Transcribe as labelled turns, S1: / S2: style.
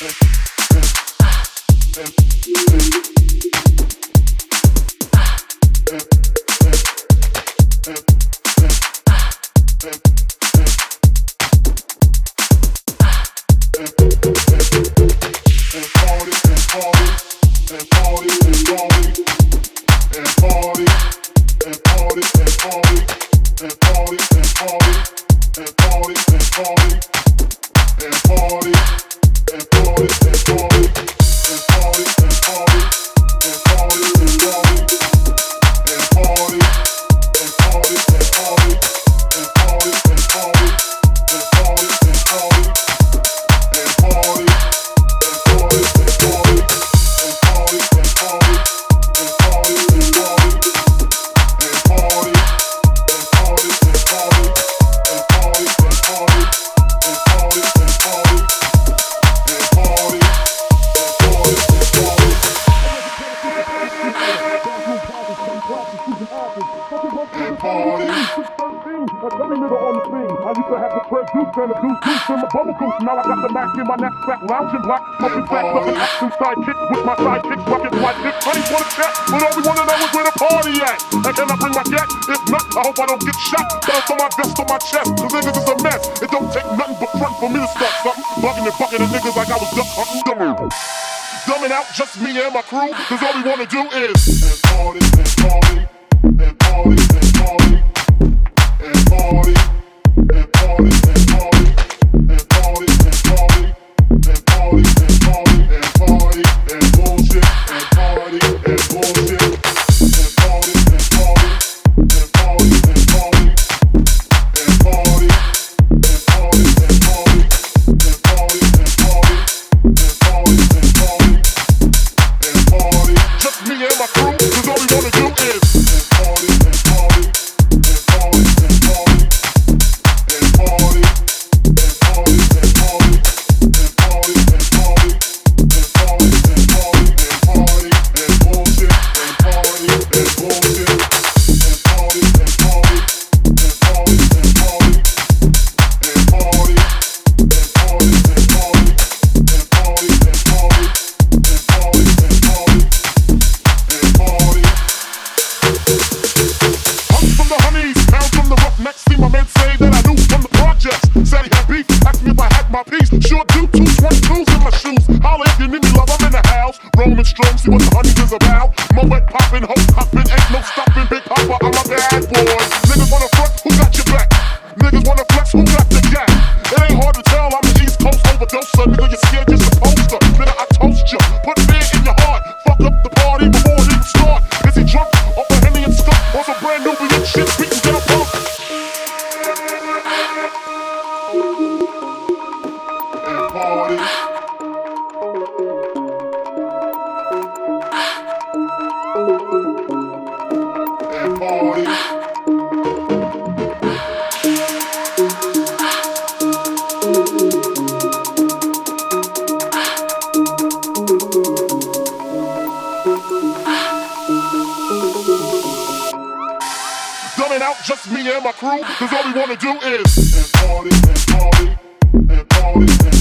S1: Now I got the Mac in my knapsack, lounging black, smoking back, looking action sidekicks with my sidekicks, rocking white dicks. Honey wanna chat, but all we wanna know is where the party at. And can I bring my gat? If not, I hope I don't get shot. Bounce on my vest on my chest, cause niggas is a mess. It don't take nothing but front for me to start something. Bugging and bucking at niggas like I was duck hunting. Dumbing out just me and my crew, cause all we wanna do is and party, and party, and party, and party, and party, and party, and party. See what the honey is about. Moet poppin', hope hoppin', ain't no stoppin'. Big Papa, I'm a bad boy. Niggas wanna front, who got your back? Niggas wanna flex, who got the gap? It ain't hard to tell, I'm the East Coast overdoser. Nigga, you're scared, you're supposed to. Nigga, I toast ya. Put fear in your heart. Fuck up the party before it even start. Is he drunk off a Henny and stuff? On some brand new and shit, we can get a pump. And party. And party. Dumbing out just me and my crew, cause all we wanna do is and party, and party, and party, and